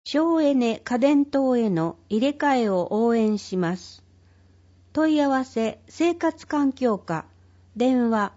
省エネ家電等への入れ替えを応援します。問い合わせ生活環境課電話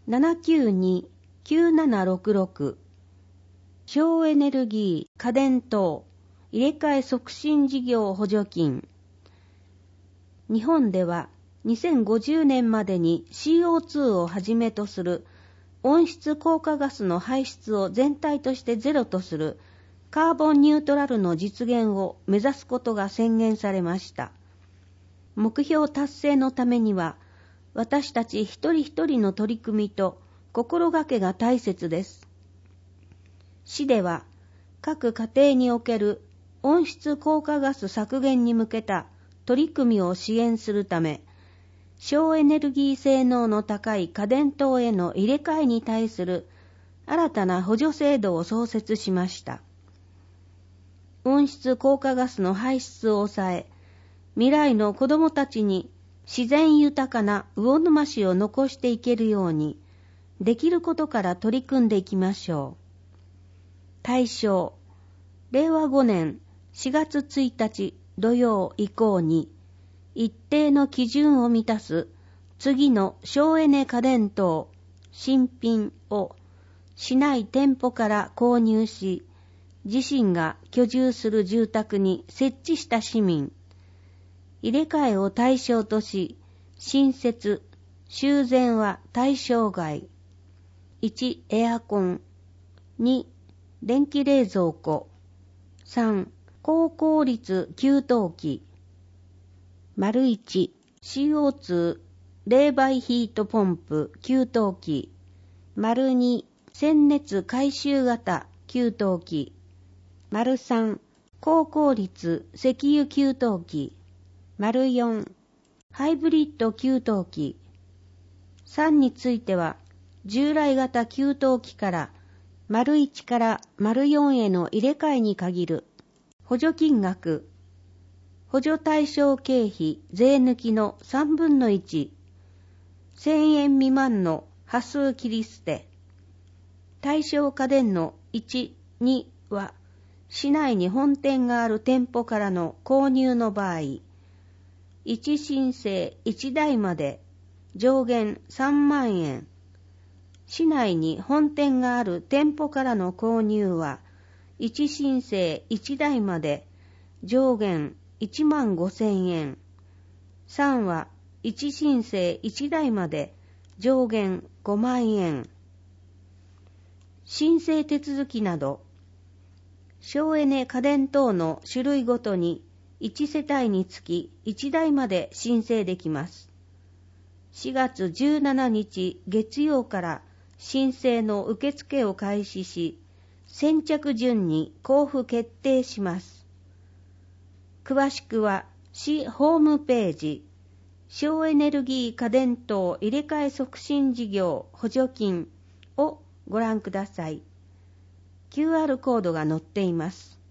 792-9766 省エネルギー家電等入れ替え促進事業補助金。日本では2050年までに CO2 をはじめとする温室効果ガスの排出を全体としてゼロとするカーボンニュートラルの実現を目指すことが宣言されました。目標達成のためには、私たち一人一人の取り組みと心がけが大切です。市では、各家庭における温室効果ガス削減に向けた取り組みを支援するため、省エネルギー性能の高い家電等への入れ替えに対する新たな補助制度を創設しました。温室効果ガスの排出を抑え、未来の子どもたちに自然豊かな魚沼市を残していけるように、できることから取り組んでいきましょう。対象、令和5年4月1日土曜以降に、一定の基準を満たす次の省エネ家電等新品を市内店舗から購入し、自身が居住する住宅に設置した市民、入れ替えを対象とし、新設、修繕は対象外。1、エアコン。2、電気冷蔵庫。3、高効率給湯器。1、CO2 冷媒ヒートポンプ給湯器。2、鮮熱回収型給湯器。3、高効率石油給湯器。4、ハイブリッド給湯器。3については、従来型給湯器から1から4への入れ替えに限る。補助金額。補助対象経費税抜きの3分の1。1000円未満の端数切り捨て。対象家電の1、2は、市内に本店がある店舗からの購入の場合、1申請1台まで上限3万円。市内に本店がある店舗からの購入は、1申請1台まで上限1万5,000円。3は1申請1台まで上限5万円。申請手続きなど、省エネ家電等の種類ごとに1世帯につき1台まで申請できます。4月17日月曜から申請の受付を開始し、先着順に交付決定します。詳しくは市ホームページ、省エネルギー家電等入れ替え促進事業補助金をご覧ください。QR コードが載っています。